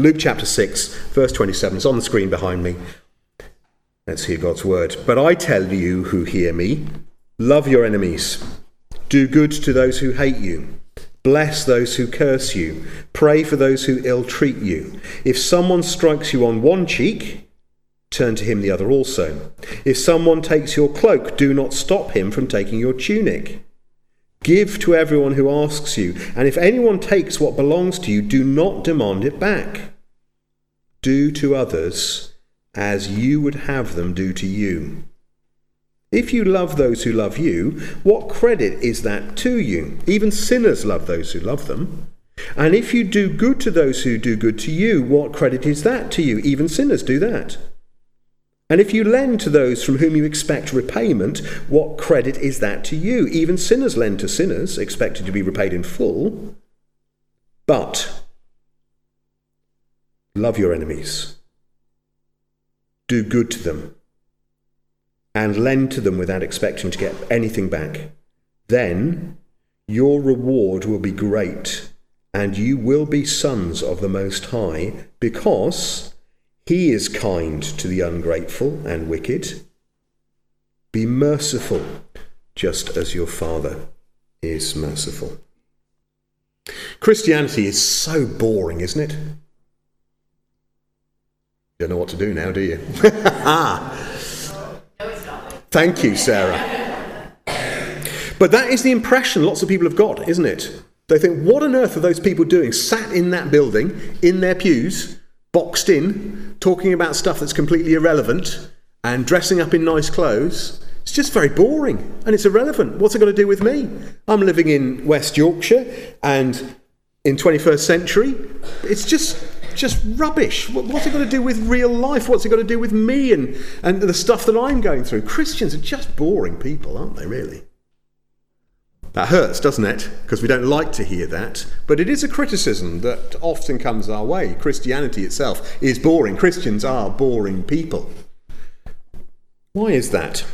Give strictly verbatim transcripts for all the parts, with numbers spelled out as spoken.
Luke chapter six, verse twenty-seven. It's on the screen behind me. Let's hear God's word. But I tell you who hear me, love your enemies. Do good to those who hate you. Bless those who curse you. Pray for those who ill-treat you. If someone strikes you on one cheek, turn to him the other also. If someone takes your cloak, do not stop him from taking your tunic. Give to everyone who asks you, and if anyone takes what belongs to you, do not demand it back. Do to others as you would have them do to you. If you love those who love you, what credit is that to you? Even sinners love those who love them. And if you do good to those who do good to you, what credit is that to you? Even sinners do that. And if you lend to those from whom you expect repayment, what credit is that to you? Even sinners lend to sinners, expected to be repaid in full. But love your enemies. Do good to them. And lend to them without expecting to get anything back. Then your reward will be great, and you will be sons of the Most High, because he is kind to the ungrateful and wicked. Be merciful, just as your Father is merciful. Christianity is so boring, isn't it? Don't know what to do now, do you? Thank you, Sarah. But that is the impression lots of people have got, isn't it? They think, what on earth are those people doing, sat in that building, in their pews, boxed in, talking about stuff that's completely irrelevant, and dressing up in nice clothes? It's just very boring, and it's irrelevant. What's it got to do with me? I'm living in West Yorkshire, and in twenty-first century, it's just... just rubbish. What's it got to do with real life? What's it got to do with me and, and the stuff that I'm going through? Christians are just boring people, aren't they, really? That hurts, doesn't it? Because we don't like to hear that. But it is a criticism that often comes our way. Christianity itself is boring. Christians are boring people. Why is that?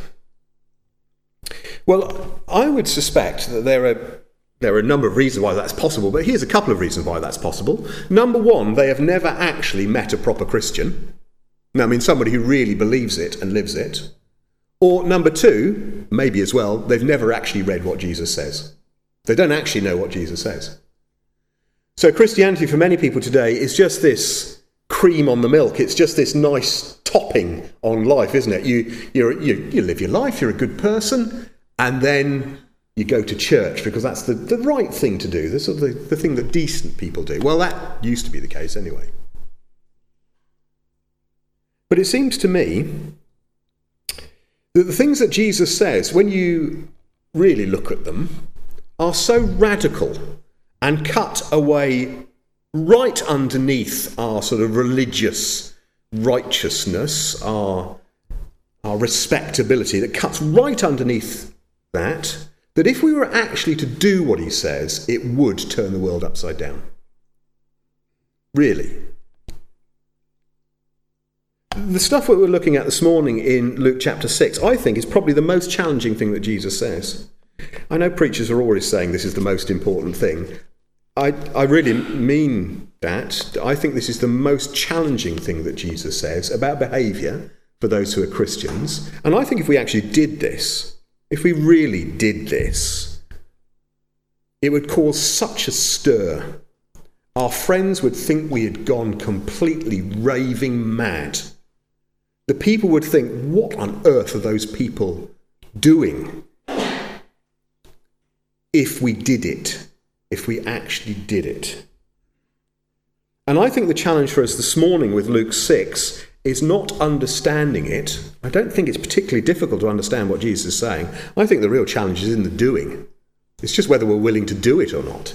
Well, I would suspect that there are There are a number of reasons why that's possible, but here's a couple of reasons why that's possible. Number one, they have never actually met a proper Christian. Now, I mean, somebody who really believes it and lives it. Or number two, maybe as well, they've never actually read what Jesus says. They don't actually know what Jesus says. So Christianity for many people today is just this cream on the milk. It's just this nice topping on life, isn't it? You, you're, you, you live your life, you're a good person, and then you go to church because that's the, the right thing to do, the, sort of the, the thing that decent people do. Well, that used to be the case anyway. But it seems to me that the things that Jesus says, when you really look at them, are so radical and cut away right underneath our sort of religious righteousness, our, our respectability, that cuts right underneath that, that if we were actually to do what he says, it would turn the world upside down. Really. The stuff that we're looking at this morning in Luke chapter six, I think, is probably the most challenging thing that Jesus says. I know preachers are always saying this is the most important thing. I, I really mean that. I think this is the most challenging thing that Jesus says about behaviour for those who are Christians. And I think if we actually did this, if we really did this, it would cause such a stir. Our friends would think we had gone completely raving mad. The people would think, what on earth are those people doing? If we did it, if we actually did it. And I think the challenge for us this morning with Luke six is not understanding it. I don't think it's particularly difficult to understand what Jesus is saying. I think the real challenge is in the doing. It's just whether we're willing to do it or not.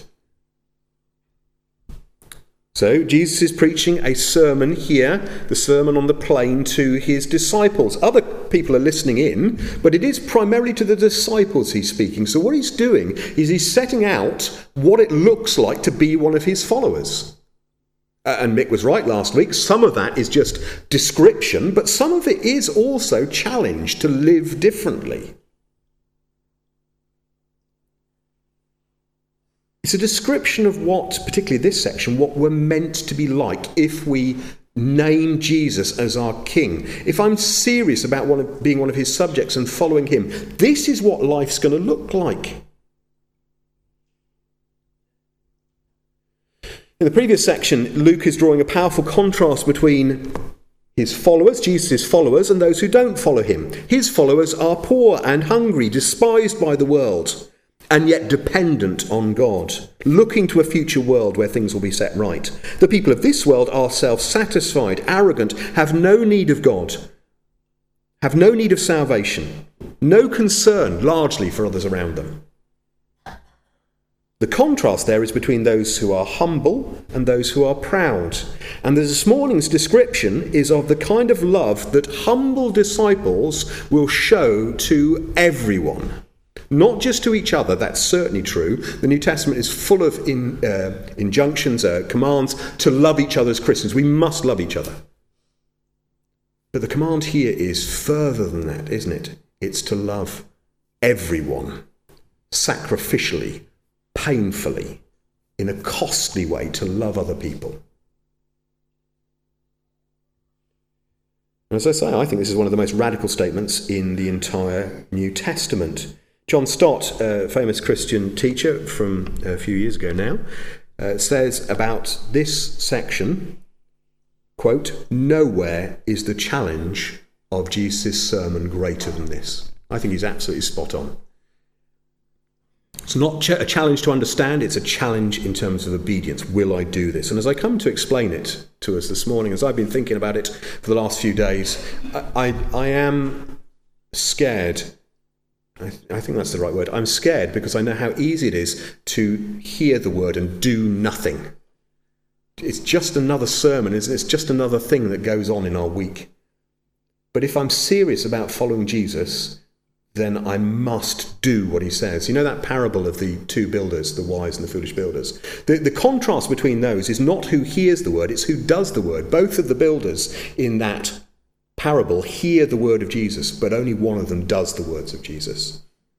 So Jesus is preaching a sermon here, the Sermon on the Plain, to his disciples. Other people are listening in, but it is primarily to the disciples he's speaking. So what he's doing is he's setting out what it looks like to be one of his followers. Uh, and Mick was right last week. Some of that is just description, but some of it is also challenge to live differently. It's It's a description of what, particularly this section, what we're meant to be like if we name Jesus as our king. If I'm serious about one of, being one of his subjects and following him, this is what life's going to look like. In the previous section, Luke is drawing a powerful contrast between his followers, Jesus' followers, and those who don't follow him. His followers are poor and hungry, despised by the world, and yet dependent on God, looking to a future world where things will be set right. The people of this world are self-satisfied, arrogant, have no need of God, have no need of salvation, no concern largely for others around them. The contrast there is between those who are humble and those who are proud. And this morning's description is of the kind of love that humble disciples will show to everyone. Not just to each other, that's certainly true. The New Testament is full of in, uh, injunctions, uh, commands to love each other as Christians. We must love each other. But the command here is further than that, isn't it? It's to love everyone, sacrificially, painfully, in a costly way, to love other people. As I say, I think this is one of the most radical statements in the entire New Testament. John Stott, a famous Christian teacher from a few years ago now, uh, says about this section, quote, "Nowhere is the challenge of Jesus' sermon greater than this." I think he's absolutely spot on. It's not ch- a challenge to understand, it's a challenge in terms of obedience. Will I do this? And as I come to explain it to us this morning, as I've been thinking about it for the last few days, I, I, I am scared. I, I think that's the right word. I'm scared because I know how easy it is to hear the word and do nothing. It's just another sermon, isn't it? It's just another thing that goes on in our week. But if I'm serious about following Jesus, then I must do what he says. You know that parable of the two builders, the wise and the foolish builders? The, the contrast between those is not who hears the word, it's who does the word. Both of the builders in that parable hear the word of Jesus, but only one of them does the words of Jesus.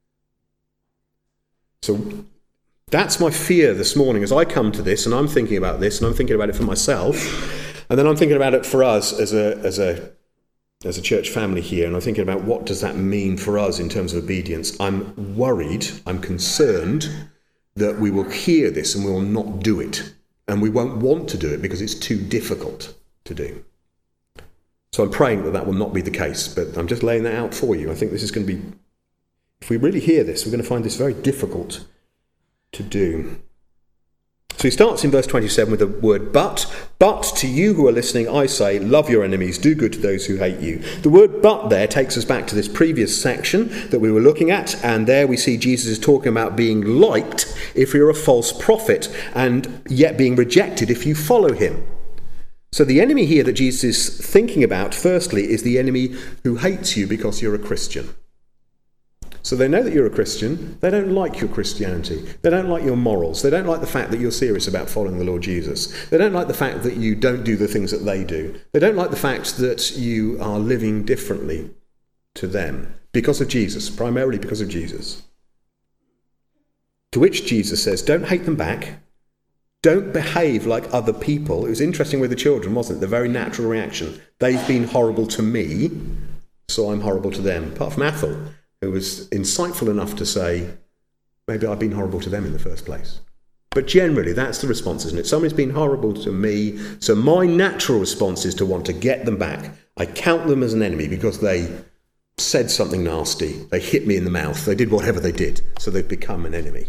So that's my fear this morning as I come to this, and I'm thinking about this, and I'm thinking about it for myself, and then I'm thinking about it for us as a as a as a church family here, and I'm thinking about what does that mean for us in terms of obedience. I'm worried, I'm concerned that we will hear this and we will not do it, and we won't want to do it because it's too difficult to do. So I'm praying that that will not be the case, but I'm just laying that out for you. I think this is going to be, if we really hear this, we're going to find this very difficult to do. So he starts in verse twenty-seven with the word but. But to you who are listening, I say, love your enemies, do good to those who hate you. The word but there takes us back to this previous section that we were looking at, and there we see Jesus is talking about being liked if you're a false prophet, and yet being rejected if you follow him. So the enemy here that Jesus is thinking about, firstly, is the enemy who hates you because you're a Christian. So they know that you're a Christian. They don't like your Christianity. They don't like your morals. They don't like the fact that you're serious about following the Lord Jesus. They don't like the fact that you don't do the things that they do. They don't like the fact that you are living differently to them because of Jesus, primarily because of Jesus. To which Jesus says, don't hate them back. Don't behave like other people. It was interesting with the children, wasn't it? The very natural reaction. They've been horrible to me, so I'm horrible to them. Apart from Athel, who was insightful enough to say, maybe I've been horrible to them in the first place. But generally, that's the response, isn't it? Somebody's been horrible to me, so my natural response is to want to get them back. I count them as an enemy because they said something nasty. They hit me in the mouth. They did whatever they did, so they've become an enemy.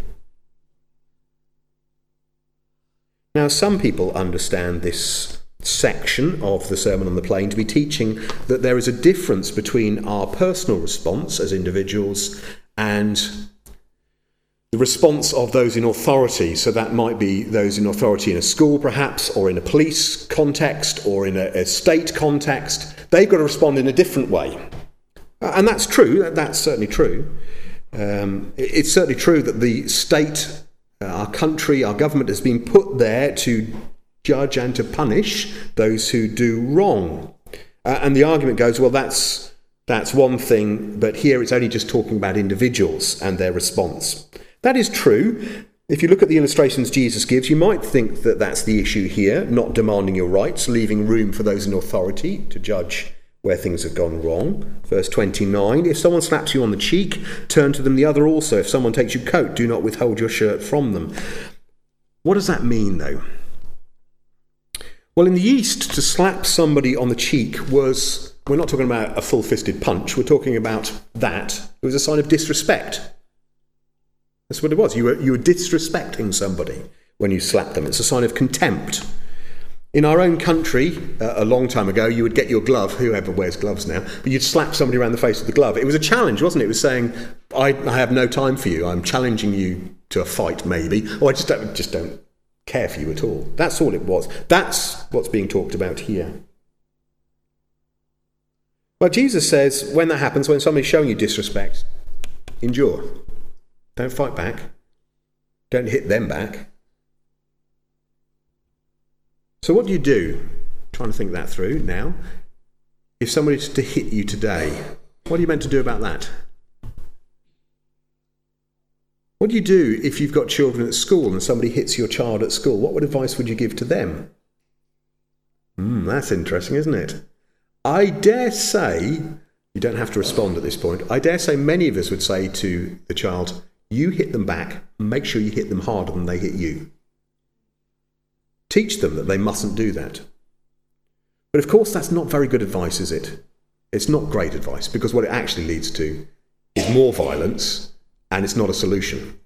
Now, some people understand this section of the Sermon on the Plain to be teaching that there is a difference between our personal response as individuals and the response of those in authority. So that might be those in authority in a school perhaps, or in a police context, or in a, a state context. They've got to respond in a different way. And that's true, that's certainly true. Um, it's certainly true that the state, uh, our country, our government has been put there to judge and to punish those who do wrong. Uh, and the argument goes, well, that's that's one thing, but here it's only just talking about individuals and their response. That is true, If you look at the illustrations Jesus gives, you might think that that's the issue here, not demanding your rights, leaving room for those in authority to judge where things have gone wrong. Verse twenty-nine, if someone slaps you on the cheek, turn to them the other also. If someone takes your coat, do not withhold your shirt from them. What does that mean, though? Well, in the East, to slap somebody on the cheek was, we're not talking about a full-fisted punch, we're talking about that. It was a sign of disrespect. That's what it was. You were, you were disrespecting somebody when you slapped them. It's a sign of contempt. In our own country, uh, a long time ago, you would get your glove, whoever wears gloves now, but you'd slap somebody around the face with the glove. It was a challenge, wasn't it? It was saying, I, I have no time for you. I'm challenging you to a fight, maybe. Or I just don't, just don't care for you at all. That's all it was. That's what's being talked about here. Well, Jesus says, when that happens, when somebody's showing you disrespect, endure. Don't fight back. Don't hit them back. So what do you do? I'm trying to think that through now. If somebody was to hit you today, what are you meant to do about that? What do you do if you've got children at school and somebody hits your child at school? What advice would you give to them? Hmm, that's interesting, isn't it? I dare say, you don't have to respond at this point, I dare say many of us would say to the child, you hit them back, and make sure you hit them harder than they hit you. Teach them that they mustn't do that. But of course, that's not very good advice, is it? It's not great advice, because what it actually leads to is more violence, and it's not a solution.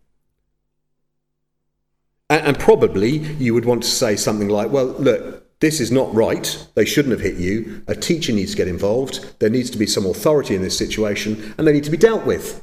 And, and probably you would want to say something like, well, look, this is not right. They shouldn't have hit you. A teacher needs to get involved. There needs to be some authority in this situation, and they need to be dealt with.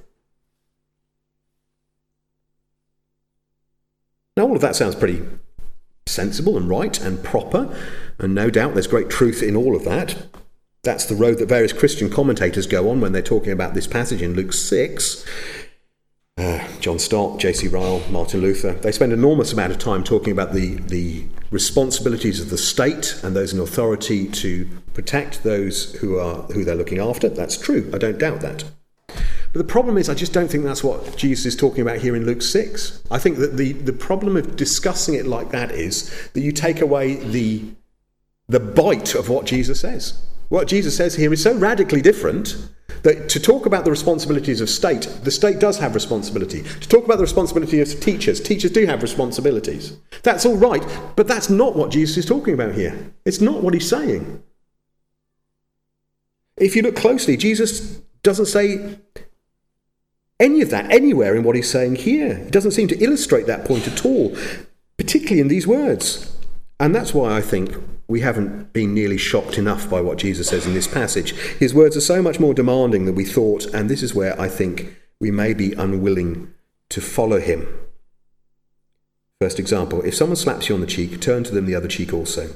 Now, all of that sounds pretty sensible and right and proper, and no doubt there's great truth in all of that. That's the road that various Christian commentators go on when they're talking about this passage in Luke six. Uh, John Stott, J C Ryle, Martin Luther, they spend an enormous amount of time talking about the, the responsibilities of the state and those in authority to protect those who are who they're looking after. That's true, I don't doubt that. But the problem is, I just don't think that's what Jesus is talking about here in Luke six. I think that the, the problem of discussing it like that is that you take away the, the bite of what Jesus says. What Jesus says here is so radically different that to talk about the responsibilities of state, the state does have responsibility. To talk about the responsibility of teachers, teachers do have responsibilities. That's all right, but that's not what Jesus is talking about here. It's not what he's saying. If you look closely, Jesus doesn't say any of that anywhere in what he's saying here. He doesn't seem to illustrate that point at all, particularly in these words. And that's why I think we haven't been nearly shocked enough by what Jesus says in this passage. His words are so much more demanding than we thought, and this is where I think we may be unwilling to follow him. First example, if someone slaps you on the cheek, turn to them the other cheek also.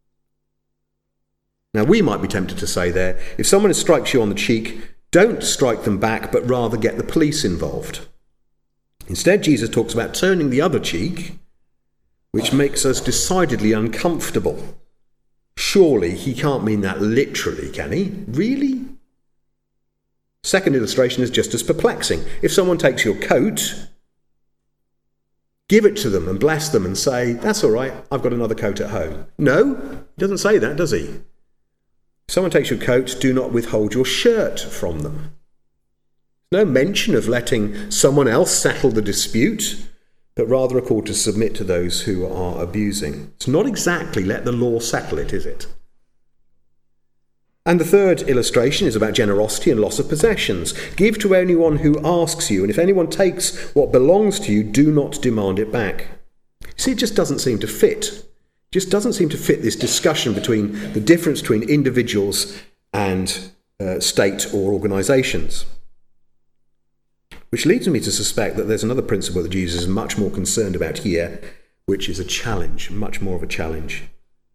Now, we might be tempted to say there, if someone strikes you on the cheek, don't strike them back, but rather get the police involved. Instead, Jesus talks about turning the other cheek, which makes us decidedly uncomfortable. Surely he can't mean that literally, can he? Really? Second illustration is just as perplexing. If someone takes your coat, give it to them and bless them and say, that's all right, I've got another coat at home. No, he doesn't say that, does he? If someone takes your coat, do not withhold your shirt from them. No mention of letting someone else settle the dispute, but rather a call to submit to those who are abusing. It's not exactly let the law settle it, is it? And the third illustration is about generosity and loss of possessions. Give to anyone who asks you, and if anyone takes what belongs to you, do not demand it back. See, it just doesn't seem to fit. Just doesn't seem to fit this discussion between the difference between individuals and uh, state or organisations. Which leads me to suspect that there's another principle that Jesus is much more concerned about here, which is a challenge, much more of a challenge.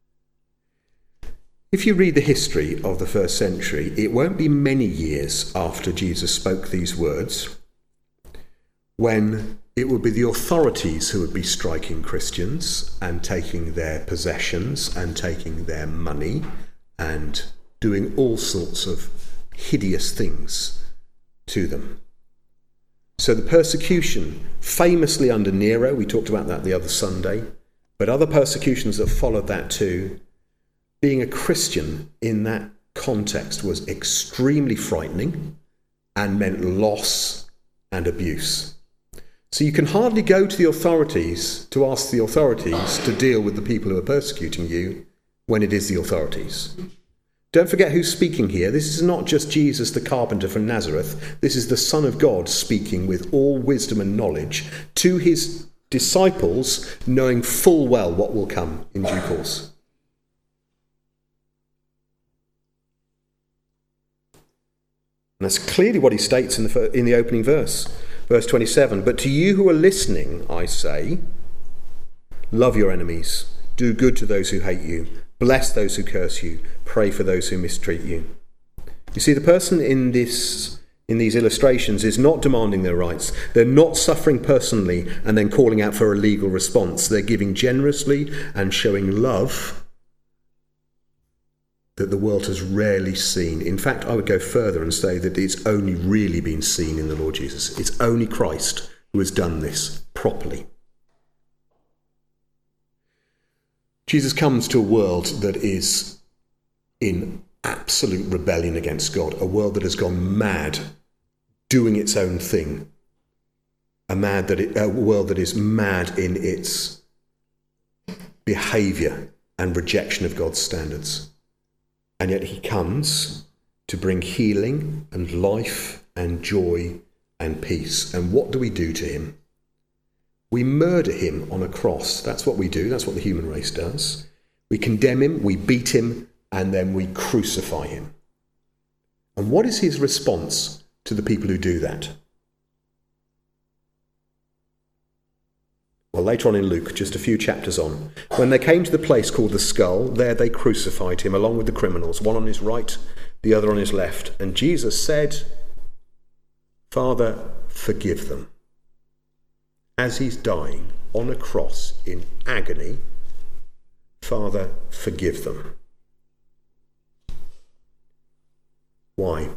If you read the history of the first century, it won't be many years after Jesus spoke these words when it would be the authorities who would be striking Christians and taking their possessions and taking their money and doing all sorts of hideous things to them. So the persecution, famously under Nero, we talked about that the other Sunday, but other persecutions that followed that too, being a Christian in that context was extremely frightening and meant loss and abuse. So you can hardly go to the authorities to ask the authorities to deal with the people who are persecuting you when it is the authorities. Don't forget who's speaking here. This is not just Jesus the carpenter from Nazareth. This is the Son of God speaking with all wisdom and knowledge to his disciples, knowing full well what will come in due course. And that's clearly what he states in the, in the opening verse. Verse twenty-seven, but to you who are listening, I say, love your enemies, do good to those who hate you, bless those who curse you, pray for those who mistreat you. You see, the person in this, in these illustrations is not demanding their rights. They're not suffering personally and then calling out for a legal response. They're giving generously and showing love that the world has rarely seen. In fact, I would go further and say that it's only really been seen in the Lord Jesus. It's only Christ who has done this properly. Jesus comes to a world that is in absolute rebellion against God, a world that has gone mad, doing its own thing, a, mad that it, a world that is mad in its behaviour and rejection of God's standards. And yet he comes to bring healing and life and joy and peace. And what do we do to him? We murder him on a cross. That's what we do. That's what the human race does. We condemn him, we beat him, and then we crucify him. And what is his response to the people who do that? Well, later on in Luke, just a few chapters on, when they came to the place called the Skull, there they crucified him along with the criminals, one on his right, the other on his left. And Jesus said, Father, forgive them. As he's dying on a cross in agony, Father, forgive them. Why?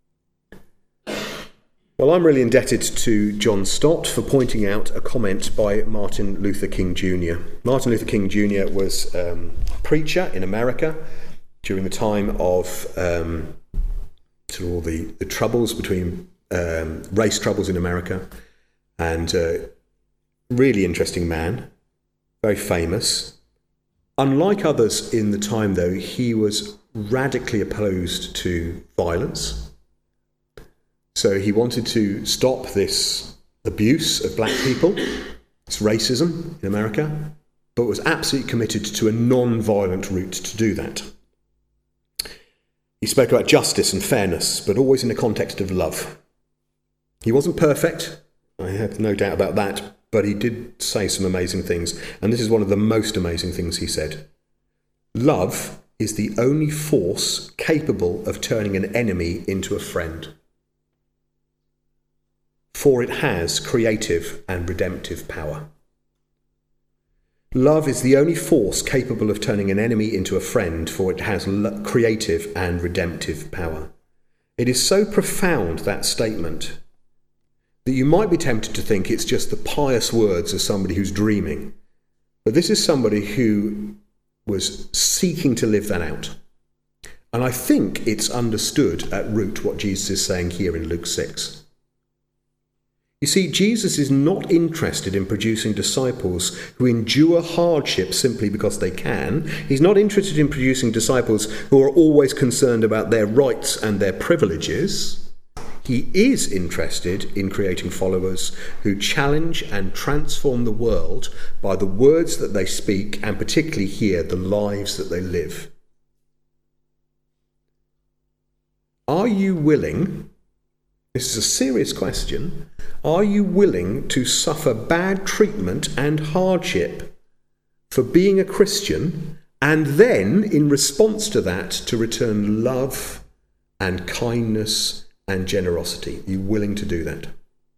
Well, I'm really indebted to John Stott for pointing out a comment by Martin Luther King Junior Martin Luther King Junior was um, a preacher in America during the time of um, sort of all the, the troubles between um, race troubles in America, and uh, really interesting man, very famous. Unlike others in the time, though, he was radically opposed to violence. So he wanted to stop this abuse of black people, this racism in America, but was absolutely committed to a non-violent route to do that. He spoke about justice and fairness, but always in the context of love. He wasn't perfect, I have no doubt about that, but he did say some amazing things, and this is one of the most amazing things he said. Love is the only force capable of turning an enemy into a friend. For it has creative and redemptive power. Love is the only force capable of turning an enemy into a friend, for it has lo- creative and redemptive power. It is so profound, that statement, that you might be tempted to think it's just the pious words of somebody who's dreaming. But this is somebody who was seeking to live that out. And I think it's understood at root what Jesus is saying here in Luke six. You see, Jesus is not interested in producing disciples who endure hardship simply because they can. He's not interested in producing disciples who are always concerned about their rights and their privileges. He is interested in creating followers who challenge and transform the world by the words that they speak, and particularly here, the lives that they live. Are you willing, this is a serious question, are you willing to suffer bad treatment and hardship for being a Christian, and then, in response to that, to return love and kindness and generosity? Are you willing to do that?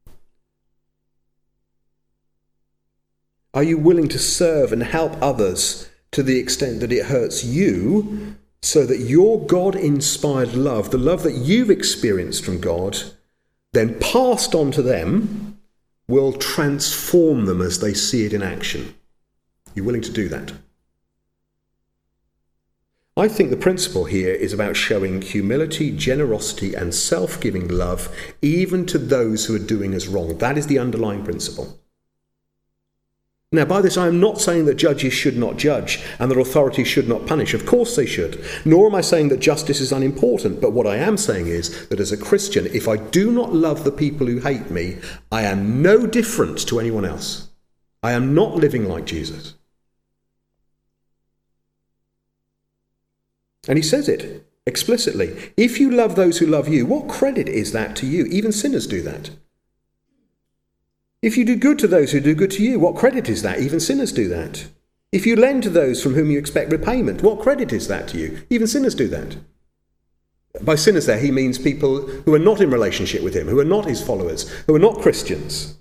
Are you willing to serve and help others to the extent that it hurts you, so that your God-inspired love, the love that you've experienced from God, then passed on to them, will transform them as they see it in action. You're willing to do that? I think the principle here is about showing humility, generosity, and self-giving love even to those who are doing us wrong. That is the underlying principle. Now, by this, I am not saying that judges should not judge and that authorities should not punish. Of course they should. Nor am I saying that justice is unimportant. But what I am saying is that as a Christian, if I do not love the people who hate me, I am no different to anyone else. I am not living like Jesus. And he says it explicitly. If you love those who love you, what credit is that to you? Even sinners do that. If you do good to those who do good to you, what credit is that? Even sinners do that. If you lend to those from whom you expect repayment, what credit is that to you? Even sinners do that. By sinners there, he means people who are not in relationship with him, who are not his followers, who are not Christians.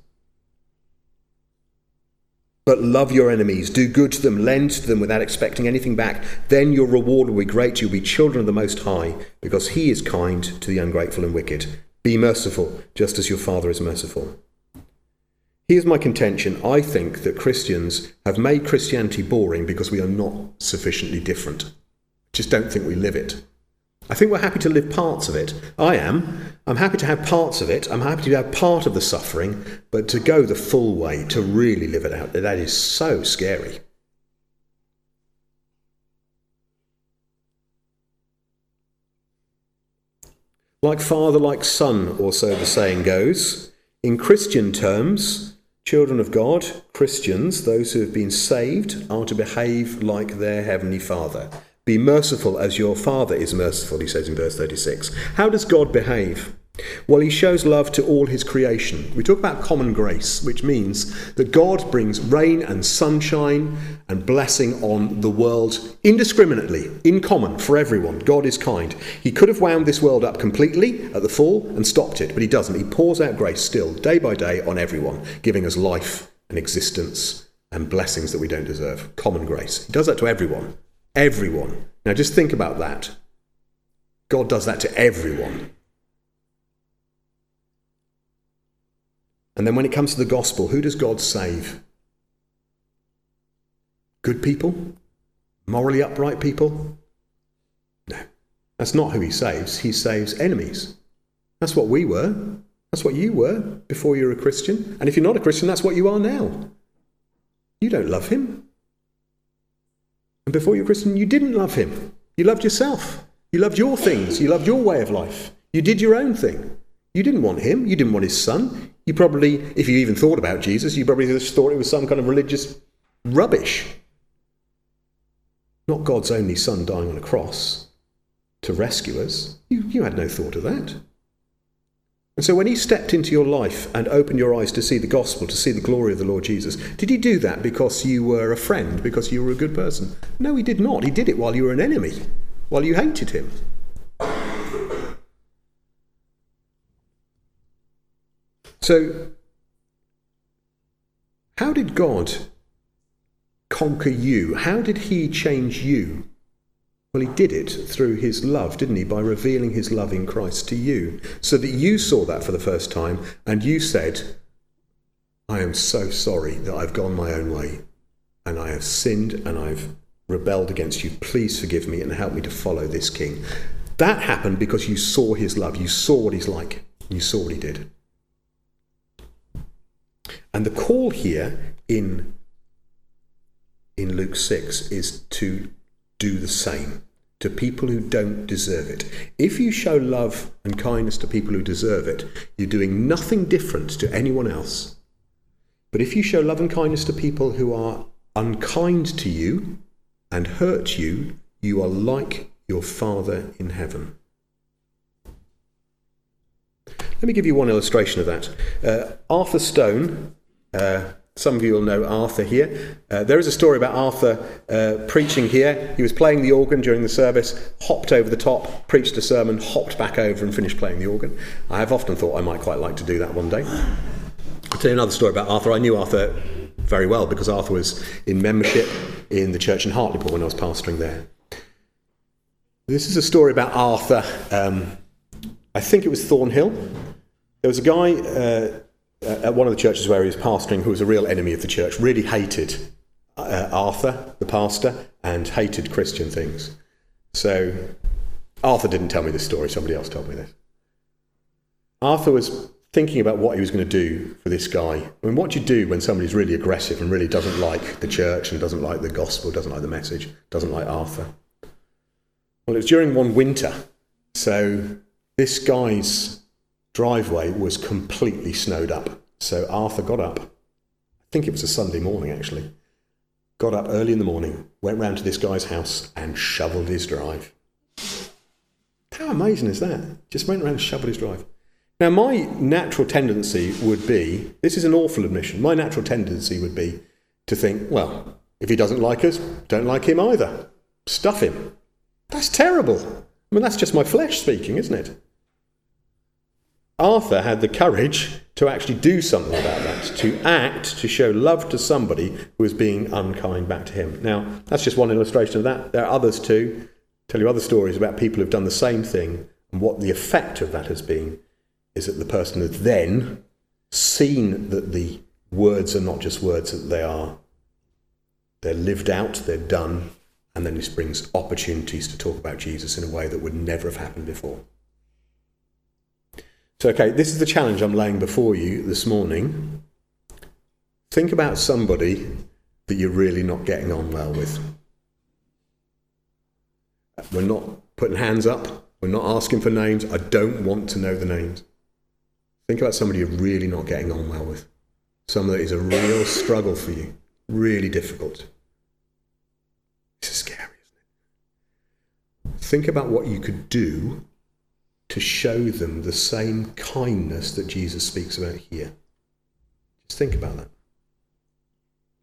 But love your enemies, do good to them, lend to them without expecting anything back. Then your reward will be great. You'll be children of the Most High, because he is kind to the ungrateful and wicked. Be merciful, just as your Father is merciful. Here's my contention. I think that Christians have made Christianity boring because we are not sufficiently different. I just don't think we live it. I think we're happy to live parts of it. I am. I'm happy to have parts of it. I'm happy to have part of the suffering, but to go the full way, to really live it out, that is so scary. Like father, like son, or so the saying goes. In Christian terms, children of God, Christians, those who have been saved, are to behave like their heavenly Father. Be merciful as your Father is merciful, he says in verse thirty-six. How does God behave? Well, he shows love to all his creation. We talk about common grace, which means that God brings rain and sunshine and blessing on the world indiscriminately, in common, for everyone. God is kind. He could have wound this world up completely at the fall and stopped it, but he doesn't. He pours out grace still, day by day, on everyone, giving us life and existence and blessings that we don't deserve. Common grace. He does that to everyone. Everyone. Now just think about that. God does that to everyone. And then when it comes to the gospel, who does God save? Good people? Morally upright people? No. That's not who he saves. He saves enemies. That's what we were. That's what you were before you were a Christian. And if you're not a Christian, that's what you are now. You don't love him. And before you were a Christian, you didn't love him. You loved yourself. You loved your things. You loved your way of life. You did your own thing. You didn't want him. You didn't want his son. You probably, if you even thought about Jesus, you probably just thought it was some kind of religious rubbish. Not God's only son dying on a cross to rescue us. You, you had no thought of that. And so when he stepped into your life and opened your eyes to see the gospel, to see the glory of the Lord Jesus, did he do that because you were a friend, because you were a good person? No, he did not. He did it while you were an enemy, while you hated him. So, how did God conquer you? How did he change you? Well, he did it through his love, didn't he? By revealing his love in Christ to you, so that you saw that for the first time and you said, I am so sorry that I've gone my own way and I have sinned and I've rebelled against you. Please forgive me and help me to follow this King. That happened because you saw his love. You saw what he's like. You saw what he did. And the call here in, in Luke six is to do the same to people who don't deserve it. If you show love and kindness to people who deserve it, you're doing nothing different to anyone else. But if you show love and kindness to people who are unkind to you and hurt you, you are like your Father in heaven. Let me give you one illustration of that. Uh, Arthur Stone, uh, some of you will know Arthur here. Uh, there is a story about Arthur uh, preaching here. He was playing the organ during the service, hopped over the top, preached a sermon, hopped back over and finished playing the organ. I have often thought I might quite like to do that one day. I'll tell you another story about Arthur. I knew Arthur very well because Arthur was in membership in the church in Hartlepool when I was pastoring there. This is a story about Arthur. Um, I think it was Thornhill. There was a guy uh, at one of the churches where he was pastoring who was a real enemy of the church, really hated uh, Arthur, the pastor, and hated Christian things. So Arthur didn't tell me this story, somebody else told me this. Arthur was thinking about what he was going to do for this guy. I mean, what do you do when somebody's really aggressive and really doesn't like the church and doesn't like the gospel, doesn't like the message, doesn't like Arthur? Well, it was during one winter, so this guy's driveway was completely snowed up. So Arthur got up, I think it was a Sunday morning actually, got up early in the morning, went round to this guy's house and shoveled his drive. How amazing is that? Just went around and shoveled his drive. Now, my natural tendency would be, this is an awful admission, my natural tendency would be to think, well, if he doesn't like us, don't like him either. Stuff him. That's terrible. I mean, that's just my flesh speaking, isn't it? Arthur had the courage to actually do something about that, to act, to show love to somebody who was being unkind back to him. Now, that's just one illustration of that. There are others too. I'll tell you other stories about people who've done the same thing and what the effect of that has been is that the person has then seen that the words are not just words, that they are, they're lived out, they're done, and then this brings opportunities to talk about Jesus in a way that would never have happened before. So, okay, this is the challenge I'm laying before you this morning. Think about somebody that you're really not getting on well with. We're not putting hands up. We're not asking for names. I don't want to know the names. Think about somebody you're really not getting on well with. Someone that is a real struggle for you. Really difficult. This is scary, isn't it? Think about what you could do to show them the same kindness that Jesus speaks about here. Just think about that.